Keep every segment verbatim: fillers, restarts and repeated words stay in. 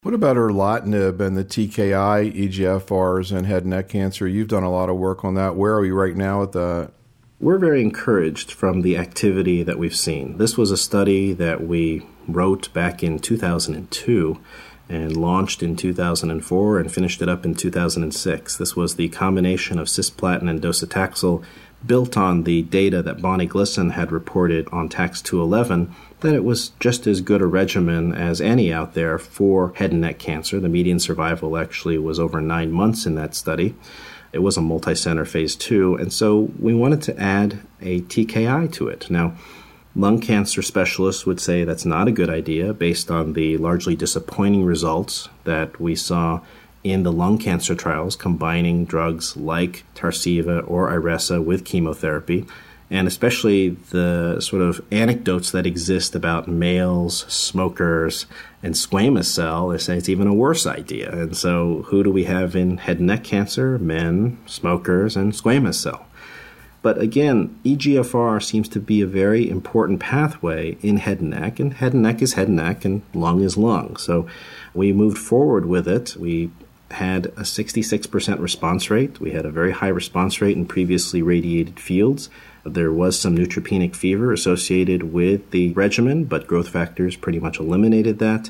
What about erlotinib and the T K I E G F Rs and head and neck cancer? You've done a lot of work on that. Where are we right now with that? We're very encouraged from the activity that we've seen. This was a study that we wrote back in two thousand two and launched in two thousand four and finished it up in two thousand six. This was the combination of cisplatin and docetaxel built on the data that Bonnie Glisson had reported on T A X two eleven, that it was just as good a regimen as any out there for head and neck cancer. The median survival actually was over nine months in that study. It was a multi-center phase two, and so we wanted to add a T K I to it. Now, lung cancer specialists would say that's not a good idea based on the largely disappointing results that we saw in the lung cancer trials combining drugs like Tarceva or Iressa with chemotherapy, and especially the sort of anecdotes that exist about males, smokers, and squamous cell. They say it's even a worse idea. And so who do we have in head and neck cancer? Men, smokers, and squamous cell. But again, E G F R seems to be a very important pathway in head and neck, and head and neck is head and neck, and lung is lung. So we moved forward with it. We had a sixty-six percent response rate. We had a very high response rate in previously radiated fields. There was some neutropenic fever associated with the regimen, but growth factors pretty much eliminated that.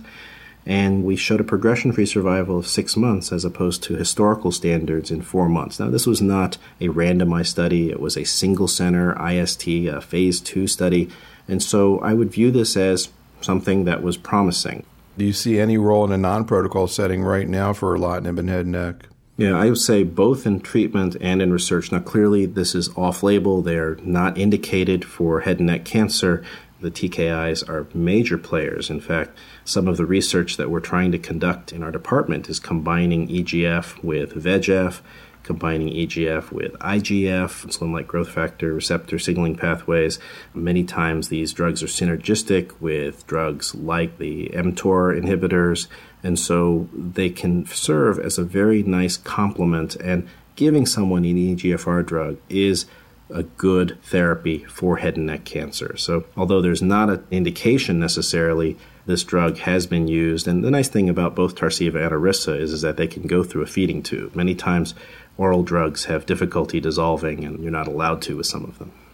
And we showed a progression-free survival of six months as opposed to historical standards in four months. Now, this was not a randomized study. It was a single-center I S T, a phase two study. And so I would view this as something that was promising. Do you see any role in a non-protocol setting right now for erlotinib and head and neck? Yeah, I would say both in treatment and in research. Now, clearly, this is off-label. They're not indicated for head and neck cancer. The T K Is are major players. In fact, some of the research that we're trying to conduct in our department is combining E G F with V E G F, combining E G F with I G F, insulin-like growth factor receptor signaling pathways. Many times these drugs are synergistic with drugs like the mTOR inhibitors, and so they can serve as a very nice complement, and giving someone an E G F R drug is a good therapy for head and neck cancer. So although there's not an indication necessarily, this drug has been used. And the nice thing about both Tarceva and Iressa is, is that they can go through a feeding tube. Many times oral drugs have difficulty dissolving, and you're not allowed to with some of them.